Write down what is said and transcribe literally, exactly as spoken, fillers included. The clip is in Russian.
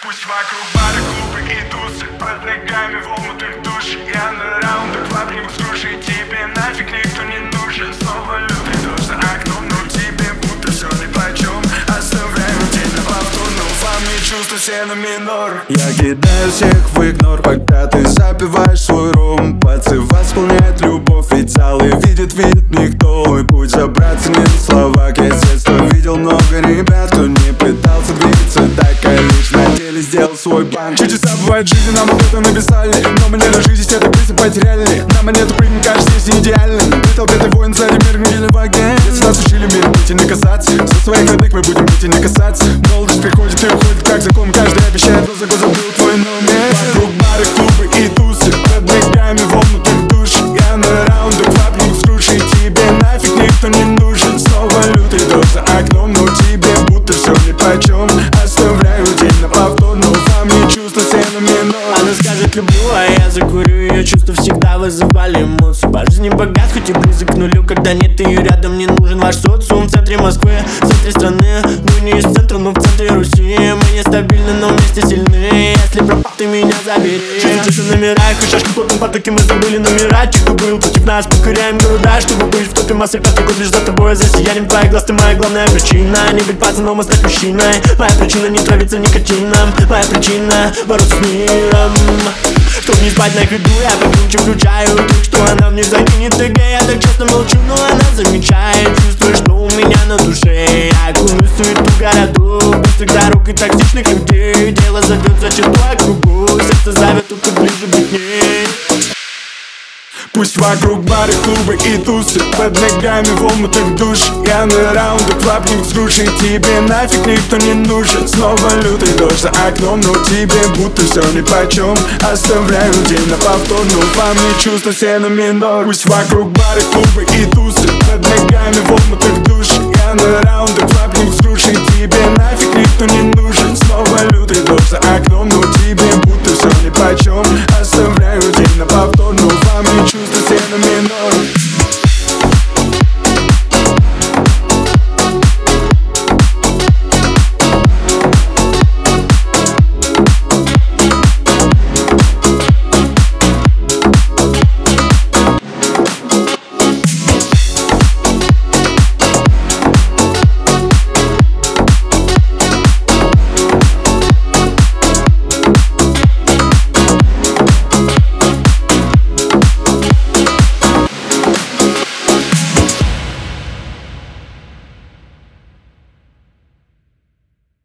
Пусть вокруг бары, клубы и тусы, под ногами в омутах душ. Я на раундах лапник с крушей, тебе нафиг никто не нужен. Снова лютый дождь за окном, но тебе будто все нипочем. Оставляю день на повтор, но вам не чувство, все на минор. Я кидаю всех в игнор, пока ты запиваешь свой ром. Пацы восполняет любовь, ведь целый видит, видит никто. Мой путь забраться не на словах. Я с детства видел много ребят, кто не пытался двигаться так, а лишь на деле сделал свой банк. Чудеса бывают в жизни, нам об этом написали, но мы не дожить, все так быстро потеряли. Нам монету прыгнем, кажется здесь идеальным. Ты толпе, ты воин, сзади мир гнили в агент. Если нас учили мир быть и не касаться, со своих родных мы будем быть и не касаться. Молодость приходит и уходит, как закон, каждый обещает, но за год забыл твой номер. Вокруг бары, клубы и тусы, под ногами в омутах душ. Я на раундах лапник с крушей, тебе нафиг никто не нужен. Снова лютый дождь за окном, но тебе будто все нипочем. Оставляю день на повтор, но вам не чувство, все на минор. Она скажет люблю, а я закурю. Ее чувства всегда вызывали эмоции. По жизни богат, хоть и близок к нулю. Когда нет ее рядом, не нужен ваш социум. В центре Москвы, в центре страны. Мы не из центра, но в центре Руси. Мы нестабильны, но вместе сильны. Если пропал, ты меня забери. Чувствуешь номера, хоть шашки в плотном потоке. Мы забыли номера, тех, кто был против нас. Покоряем города, чтобы быть в топе массы. Пятый год лишь за тобой, за сиянием твоих глаз. Ты моя главная причина. Не быть пацаном, а стать мужчиной. Моя причина не травиться никотином. Моя причина бороться с миром. Чтоб не спать на ходу, я погромче включаю так, что она мне закинет ТГ. Я так часто молчу, но она замечает. Чувствую, что у меня на душе. Я окунусь в суету городу, быстрых дорог и токсичных людей. Дело зовет за чертой кругу, сердце зовет, тут ближе быть ней. Пусть вокруг бары, клубы и тусы, под ногами в омутах душ. Я на раундах лапник с крушей, тебе нафиг никто не нужен. Снова лютый дождь за окном, но тебе будто все нипочем. Оставляю день на повтор, но вам не чувство, все на минор. Пусть вокруг бары, клубы и тусы, под ногами в омутах душ. Я на раундах лапник с крушей, тебе нафиг никто не нужен. Снова лютый дождь за окном.